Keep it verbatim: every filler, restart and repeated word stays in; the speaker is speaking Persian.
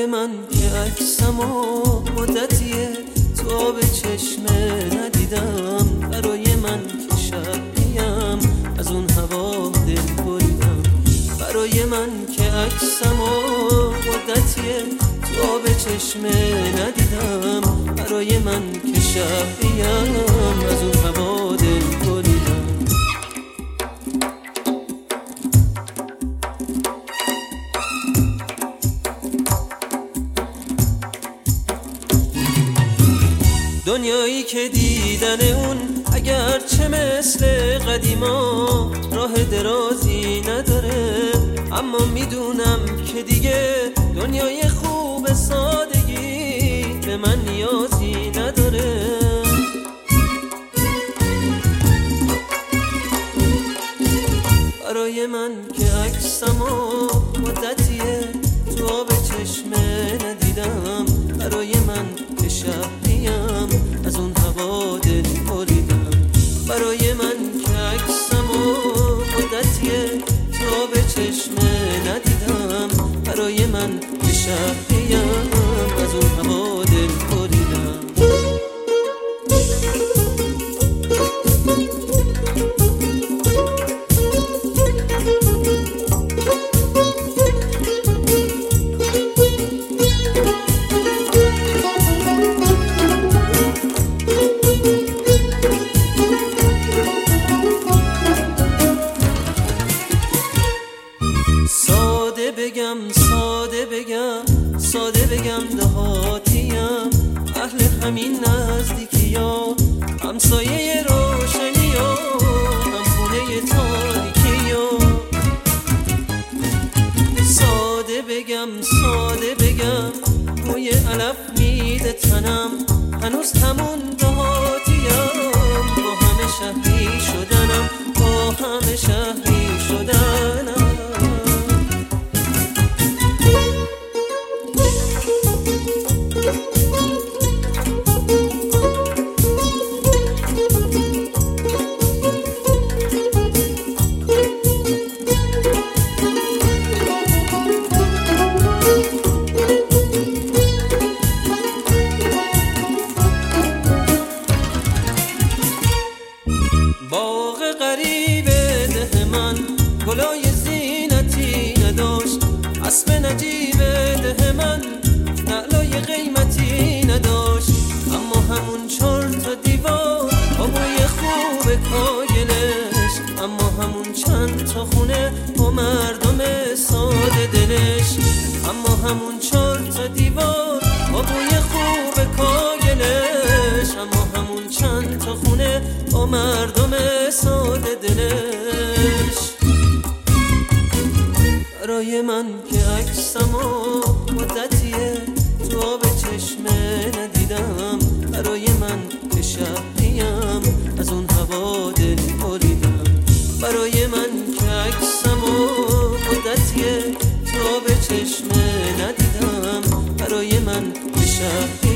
برای من که عکسمو مدتیه تو آب چشمه ندیدم، برای من که شبیم از اون هوا دل بریدم، برای من که عکسمو مدتیه تو آب چشمه ندیدم، برای من که شبیم از اون هوا دل بریدم. دنیایی که دیدن اون اگر چه مثل قدیما راه درازی نداره، اما میدونم که دیگه دنیای خوب سادگی به من نیازی نداره. برای من که عکسمو مدتیه تو آب چشمه ندیدم، برای من که شبیم از اون هوا دل بریدم، برای من که عکسمو مدتیه تو آب چشمه ندیدم، برای من که شبیم از اون هوا دل بریدم. ساده بگم ساده بگم ساده بگم دهاتیم، اهل همین نزدیکی ها، همسایه روشنی ها، هم خونه تاریکی ها. ساده بگم ساده بگم بوی علف میده تنم، هنوز همون دهاتیم، با همه شهری شدنم، با همه شهری شدنم. باغ غریب ده من گلای زینتی نداشت، اسب نجیب ده من نعلای قیمتی نداشت، اما همون چهار تا دیوار با بوی خوب کاگلش، اما همون چند تا خونه با مردم ساده دلش، اما همون چهار تا دیوار با بوی خوب کاگلش، اما همون چند تا خونه با مردم ساده دلش. برای من که عکسمو مدتیه تو آب چشمه ندیدم، برای من که شبیم از اون هوا دل بریدم، برای من که عکسمو مدتیه تو آب چشمه ندیدم، برای من که شبیم